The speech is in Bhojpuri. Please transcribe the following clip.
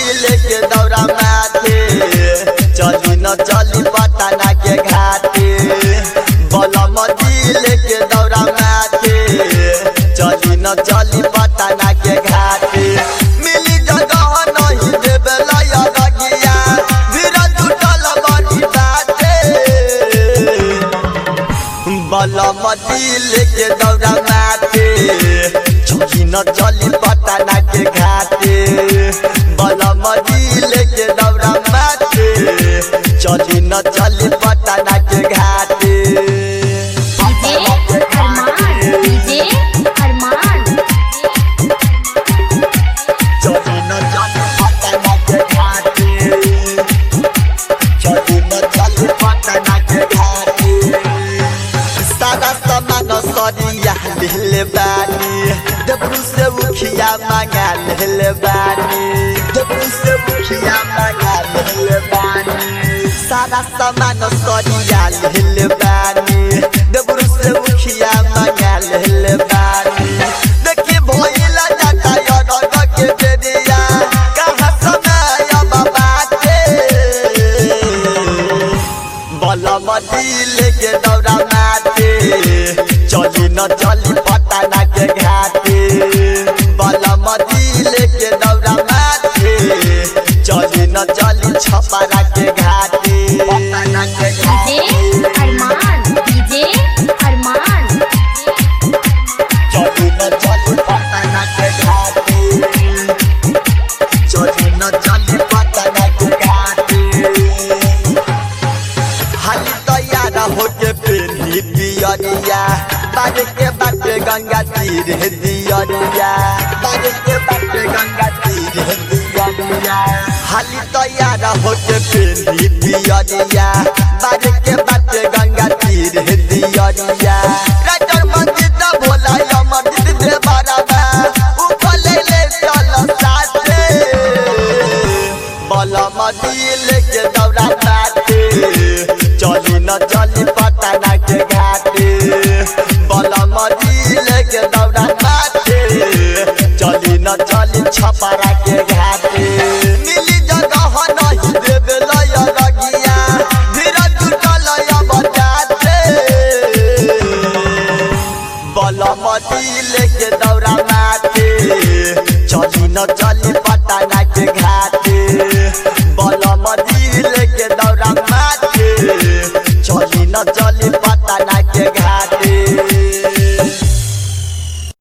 लेके दौरा माथे चली न चली पटना के घाटे बलम जी लेके दौरा माथे चली न चली पटना के घाटे मिली जगह नहीं देवे लया रगिया भीड़ जुटल बड़ी बाटे बलम जी लेके दौरा माथे चली न चली पटना के घाटे बलम जी लेके दौरा माथे चली न चली पटना के घाटे डीजे अरमान चली न चली पटना के घाटे चली न चली पटना के घाटे सारा सामान सरिया ले बानी डबरू से उखिया मांगा ले बानी डबरू से उखिया मांगा ले बानी सारा सामान सरिया ले बानी डबरू से उखिया मांगा ले बानी देखी भइला जाता यार के बेदिया कहां समय अब बाटे बलम दिल के दौरा माथे चली न चली पटना के घाटे बलम दिल के दौरा माथे चली न चली छपरा के घाटे पटना के डीजे अरमान चली न चली पटना के घाटे चली न चली पटना के घाटे हाली तैयार होके पेली पियरिया बाजे के बाटे गंगा तीर दियरिया बाजे के बाटे गंगा तीर दियरिया हाली तैयार होके पेली पियरिया बाजे के बाटे गंगा तीर दियरिया राजर मंदिर भोला अमर दे बराबा ऊपर ले चल साथे बलम दिल के दौरा माथे चली न चली पटना के घाटे बलम दिल के दौरा माथे चली न चली छपरा के घाटे।